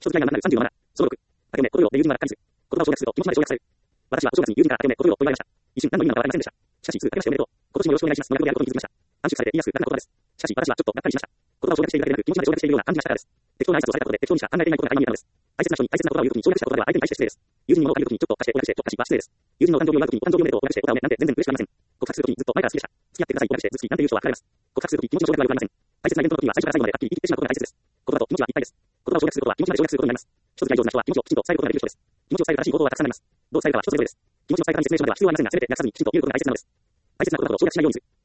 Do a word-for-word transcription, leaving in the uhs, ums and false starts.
一つ嫌いなななるさんじゅうのなな。そのろく。あけおめ、ことよ、で友人はがっかりする。言葉を省略すると気持ちまで省略される。私はお正月に友人からあけおめ、ことよ、と言われました。一瞬何の意味なのかわかりませんでした。しかし、数、あけましておめでとう。今年もよろしくお願いします。の略語であることに気づきました。暗縮されて言いやすく楽な言葉です。しかし、私はちょっとがっかりしました。言葉を省略しているだけでなく、気持ちまで省略しているような感じがしたからです。適当な挨拶をされたことで適当にしか考えていないことが垣間見えたのです。大切な人に大切な言葉を言うときに省略した言葉では相手に対して失礼です。友人に物を借りるときにちょっと貸して、お略して、と貸しは失礼です。友人のお誕生日を祝うときにお誕生日おめでとう、お略して、おたおめなんて全然嬉しくありません。告白するときにずっと前から好きでした。付き合ってください、お略して、ずっきなんていう人は彼らです。告白するとき気持ちの省略はよくありません。大切なイベントのときは最初から最後まではっきり言い切ってしまうことが大切です。言葉と気持ちは一体です。言葉を省略することは気持ちまで省略することになります。一つが上手な人は気持ちをきちんと伝えることができる人です。気持ちを伝える正しい行動はたくさんあります。どう伝えるかは一つのようです。気持ちの伝え方に説明書までは必要ありませんが、全て約束にきちんと言うことが大切なのです。大切な言葉を省略しないようにする。